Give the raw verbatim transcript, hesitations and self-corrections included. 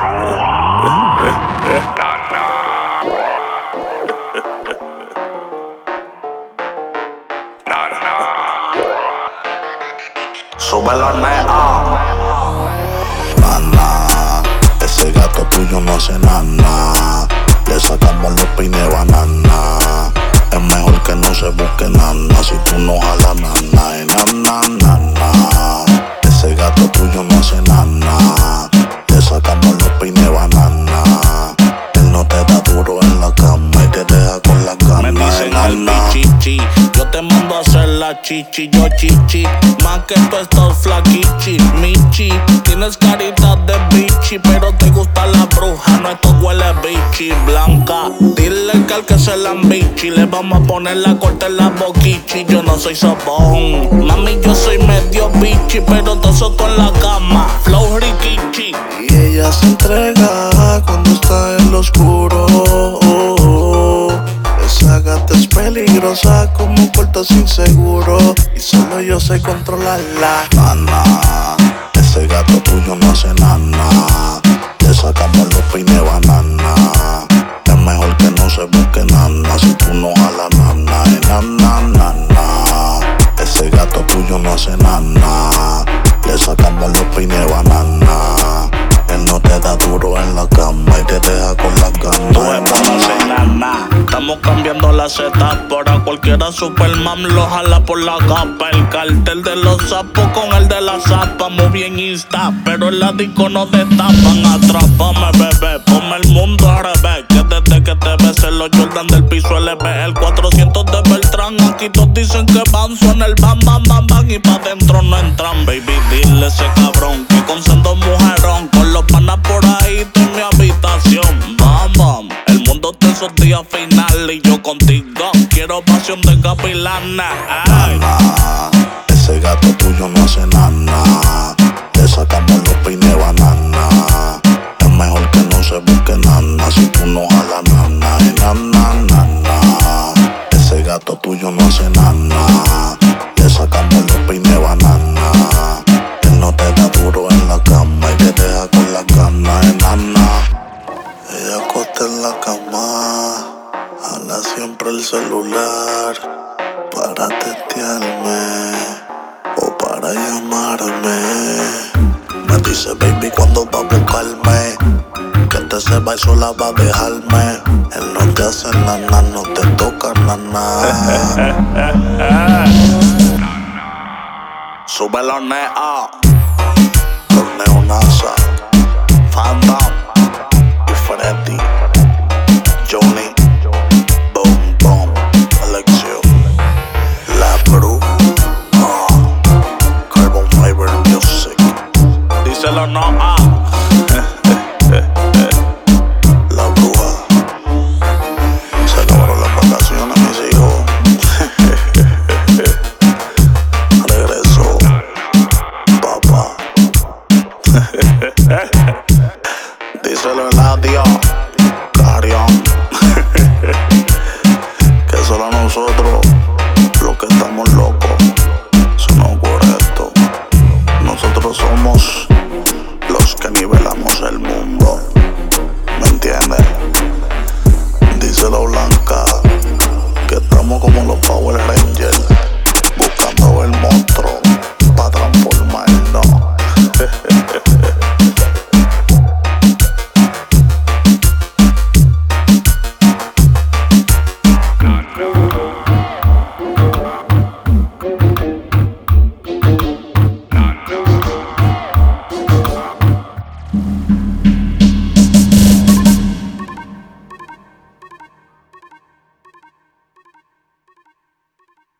Súbelo, nea. Nana, ese gato tuyo no hace nana. Le sacamos los peines de banana. Es mejor que no se busque nana. Si tú no jalas nana, eh, nana, nana. Ese gato tuyo no hace nana. Le sacamos los peines de banana. Él no te da duro en la cama y te deja con la cama. Me dicen eh, el nana. pichichi, yo te mando a hacer la chichi, yo chichi. Más que tú estás flaquichi, michi. Tienes carita de bichi, pero te gusta la bruja, no esto huele bichi. Blanca, dile que al que se la bichi le vamos a poner la corte en la boquichi. Yo no soy sabón, mami, yo soy medio bichi, pero te soto en la cama, flow rikichi. Y ella se entrega cuando está en lo oscuro. Esa gata es peligrosa como un puerto sin seguro. Y solo yo sé controlarla. Nana, ese gato tuyo no hace nana. Le sacamos los peines de banana. Es mejor que no se busque nana. Si tú no jalas nana, eh, nana, nana. Ese gato tuyo no hace nana. Le sacamos los peines de banana. Él no te da duro en la cama y te deja con la gana. Tú estás no hace nada. Estamos cambiando la setup. Para cualquiera Superman lo jala por la capa. El cartel de los sapos con el de la zapa. Muy bien Insta, pero en la disco no te tapan. Atrápame, bebé, ponme el mundo al revés. Que desde que te besé los Jordan del piso L B. El cuatrocientos de Beltrán. Aquí todos dicen que van, suena el bam, bam, bam, bam. Y pa' dentro no entran, baby. Dile a ese cabrón que con sendo mujerón. Con los panas por ahí, tú en mi habitación. Bam, bam. El mundo de esos días finales y yo contigo. Quiero pasión de capilana. Ay. Nana, ese gato tuyo no hace nana. Le sacamos los peines de banana. Es mejor que no se busque nana. Si tú no jalas nana, eh, nana, nana. Ese gato tuyo no hace nana. Le sacamos los peines de banana. Él no te da duro en la cama y te deja con la gana, eh, nana. Ella acota en la cama, jala siempre el celular para testearme o para llamarme. Me dice baby cuando va a buscarme, que te se va y sola va a dejarme. Él no te hace nana, no te toca nana. Súbelo, nea. Los neonazas, Phantom y Freddy, Johnny, Boom Boom, Alexio, La Bru, uh, Carbon Fiber Music, díselo no a. La Bruja. Se acabaron las vacaciones, mis hijos. Regresó, papá. Díselo el adiós, Carión. Que solo nosotros, los que estamos locos, eso no es correcto. Nosotros somos los que nivelamos el mundo. ¿Me entiendes?